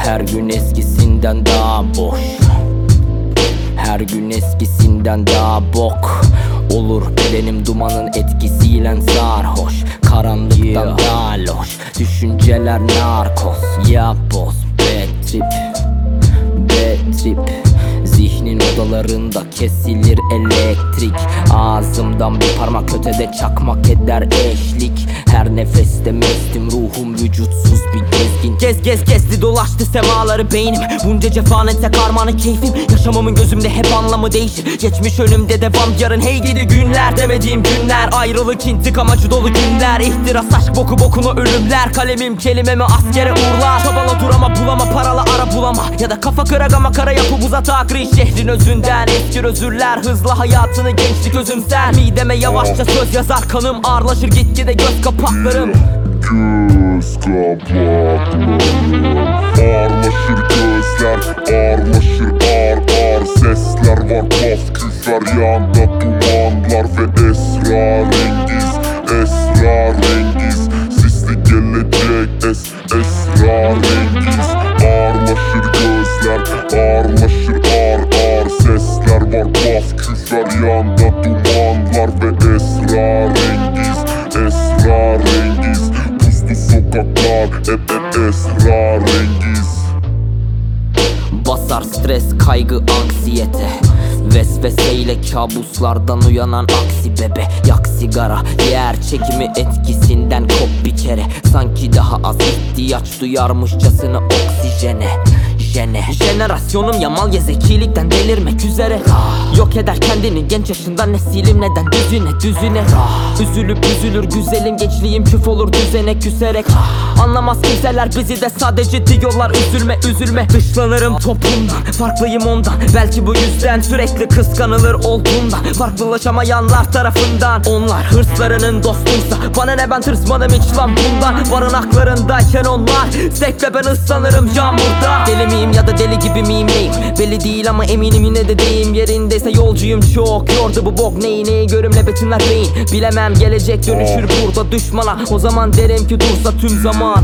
Her gün eskisinden daha boş, her gün eskisinden daha bok olur. Bedenim dumanın etkisiyle sarhoş, karanlıktan daha loş düşünceler narkoz. Ya boz bad trip, bad trip. Zihnin odalarında kesilir elektrik. Ağzımdan bir parmak ötede çakmak eder eşlik. Her nefeste mestim, ruhum vücutsuz bir gezgin. Gezdi dolaştı semaları beynim. Bunca cefanetse karmanın keyfim. Yaşamımın gözümde hep anlamı değişir. Geçmiş önümde devam, yarın hey gidi günler. Demediğim günler, ayrılık intikam acı dolu günler. İhtiras aşk boku bokuna ölümler. Kalemim kelimemi askere uğurlar. Çabala dur ama bulama, paralı ara bulama. Ya da kafa kırak ama kara yapıp uzat akri. Şehrin özünden eski özürler. Hızla hayatını gençlik özümser. Mideme yavaşça söz yazar kanım. Ağırlaşır gitgide göz kapaklarım. Göz kapaklarım ağırlaşır, gözler ağırlaşır, ağır sesler var, paf küfer yanda dumanlar ve esrarengiz, esrarengiz. Sisli gelecek esrarengiz. Ağırlaşır gözler ağırlaşır, ağır sesler var, paf küfer yanda dumanlar ve esrarengiz, esrarengiz. Sokaklar hep esrarengiz. Basar stres, kaygı, anksiyete. Vesveseyle kabuslardan uyanan aksi bebe. Yak sigara, yer çekimi etkisinden kop bir kere. Sanki daha az ihtiyaç duyarmışçasına oksijene. Jenerasyonum yamal ya zekilikten delirmek üzere. Yok eder kendini genç yaşında nesilim neden düzüne. Üzülüp üzülür güzelim gençliğim, küf olur düzene küserek. Anlamaz kimseler bizi de sadece diyorlar üzülme. Dışlanırım toplumdan, farklıyım ondan. Belki bu yüzden sürekli kıskanılır olduğundan. Farklılaşamayanlar tarafından. Onlar hırslarının dostuysa bana ne, ben tırsmadım hiç lan bundan. Barınaklarındayken onlar zevkle, ben ıslanırım yağmurda. Deli miyim ya da deli gibi miyim neyim belli değil ama eminim yine de deyim yerindeyse yolcuyum çok. Yordu bu bok neyi görümle betimler beyin. Bilemem gelecek dönüşür burada düşmana. O zaman derim ki dursa tüm zaman.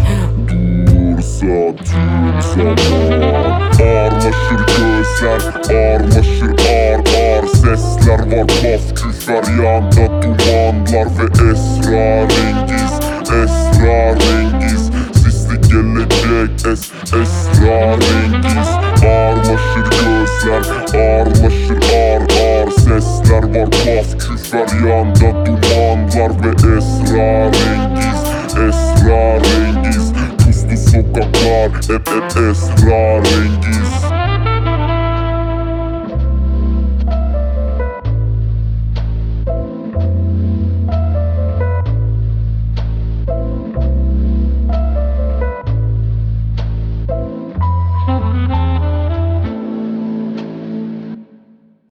Dursa tüm zaman. Ağırlaşır gözler ağırlaşır, ağır sesler var, paf küfer yanda dumanlar ve esrarengiz, esrarengiz. Sisli gelecek esrarengiz. Ağırlaşır gözler ağırlaşır, ağır sesler var, paf küfer yanda dumanlar ve esrarengiz, esrarengiz. Puslu sokaklar hep esrarengiz.